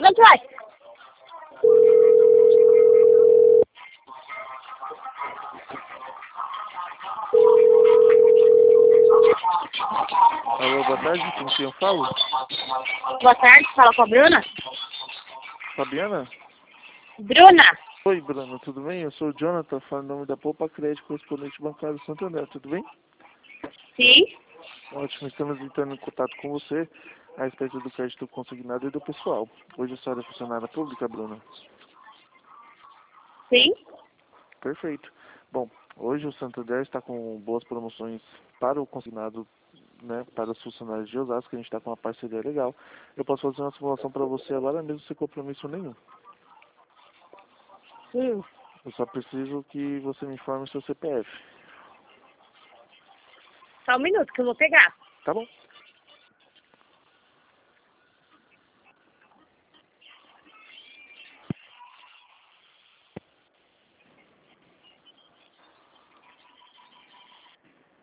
quanto é? Alô, boa tarde, com quem eu falo? Boa tarde, fala com a Bruna. Fabiana? Bruna, Oi, Bruna, tudo bem? Eu sou o Jonathan, falando em nome da Poupa Crédito, correspondente bancário Santander, tudo bem? sim, Ótimo, estamos entrando em contato com você a respeito do crédito consignado e do pessoal. Hoje a senhora é funcionária pública, Bruna? sim. Perfeito. Bom, hoje o Santander está com boas promoções para o consignado, né, para os funcionários de Osasco, que a gente está com uma parceria legal. Eu posso fazer uma simulação para você agora mesmo sem compromisso nenhum. Eu só preciso que você me informe o seu CPF. Só um minuto que eu vou pegar. Tá bom?